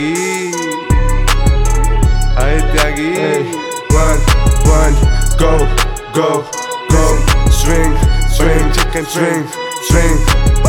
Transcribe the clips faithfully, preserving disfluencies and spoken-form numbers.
त्यागी आए Tyagi one one go go go swing swing chicken swing swing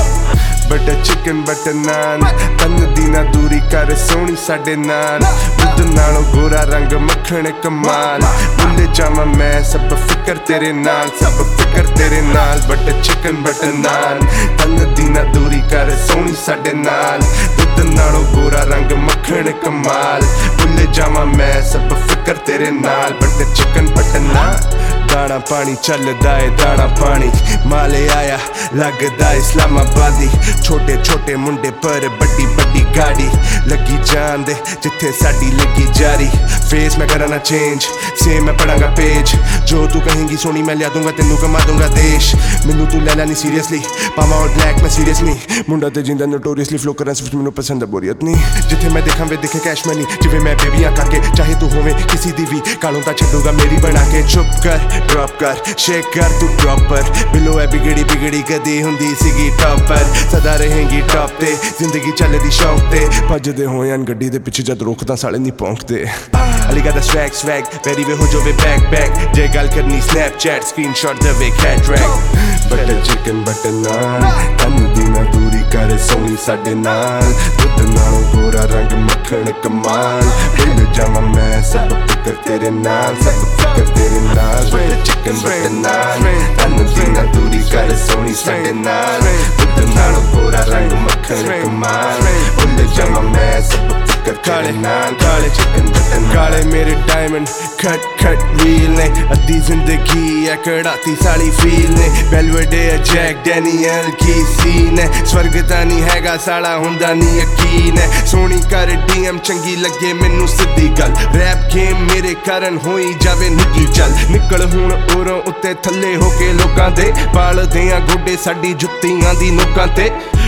butter chicken butter naan तन दी ना दूरी कर सोनी साडे नाल दुध नालों गोरा रंग मक्खन कमाल भुल जावां मैं सब फिकर तेरे नाल सब फिकर तेरे नाल बटर चिकन बटर नान तन दी ना दूरी कर सोनी साडे नाल दुध नालों गोरा रंग मक्खन कमाल भुल जावां मैं सब फिकर तेरे नाल बटर चिकन बटर नान दाना पानी चलदा है दाना पानी माले आया लगदा इस्लामाबादी छोटे छोटे मुंडे पर बड़ी बड़ी गाड़ी लगी जान दे जिथे साडी लगी जारी फेस मैं कराना चेंज सेम मैं पढ़ांगा पेज जो तू कहेंगी सोनी मैं लिया दूंगा तेनू कमा दूंगा देश मैनू तू ले ला नहीं सीरियसली पावा और ब्लैक मैं सीरियस नहीं मुंडा ते जिंदा नोटोरियसली फ्लो करन सिर्फ मैनू पसंद है बोरियत नहीं जिथे मैं देखा वे दिखे कैश मनी जिवें मैं बेबियां काके चाहे तू होवे किसी दी भी कालों ता छड्डूगा मेरी बना के चुप कर ड्रॉप कर शेक कर तू प्रॉपर बिलो है बिगड़ी बिगड़ी कदी हुंदी सीगी टॉपर सदा रहेंगी टॉप ते जिंदगी चलदी शौक ते भजदे होयां गड्डी दे पिछे जद रोकदा साले नहीं पहुंचदे Ali got the swag swag वेरी वे हो जावे बैक बैक जे गल करनी स्नैपचैट स्क्रीनशॉट दे वे कैट ट्रैक बटर चिकन बटर नान तन दी ना दूरी कर सोनी साडे नाल दुध नालों गोरा रंग मक्खन कमाल भुल जावां मैं सब फिकर तेरे नाल सब फिकर तेरे नाल बटर चिकन बटर नान तन दी ना दूरी कर सोनी साडे नाल दुध नालों गोरा रंग मक्खन कमाल भुल जावां मैं सब काले काले चिकन बटन काले मेरे डायमंड खट खट रील ने अद्धी जिंदगी है कड़ाती साली फील ने बेलवेडे जैक डैनियल की सीन है स्वर्ग दा नहीं हैगा साला हुंदा नहीं यकीन है सोनी कर डीएम चंगी लगे मैनू सिद्धी गल रैप गेम मेरे कारण होई जावे निकी चल निकल हुण ओरों उत्ते थल्ले होके लोकां दे पाल देआं गोडे साडी जुत्तियां दी नोकां ते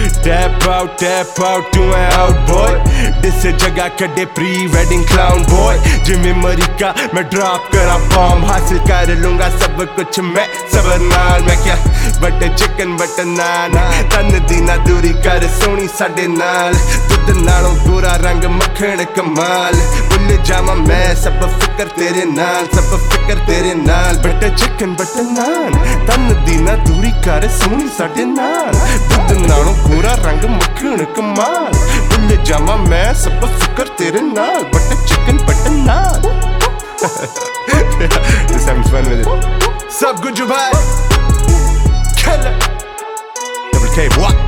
tap out tap out to a out boy this जगह कड़े प्री वेडिंग क्लाउन बॉय जिम्मे मरीका मैं ड्रॉप करा बॉम्ब हासिल कर लूंगा सब कुछ मैं सबर नाल मैं क्या बटर चिकन बटर नान तन दी ना दूरी कर सोनी साडे नाल दुध नालों गोरा रंग मक्खन कमाल भुल जावां मैं सब फिकर तेरे नाल सब फिकर तेरे नाल बटर चिकन बटर नान तन दी ना दूरी कर सोनी साडे नाल दुध नालों गोरा रंग मक्खन कमाल भुल जावां मैं सब फिकर तेरे नाल butter chicken butter naan Just having fun with it. Sup, good job, Killer. Double K, what?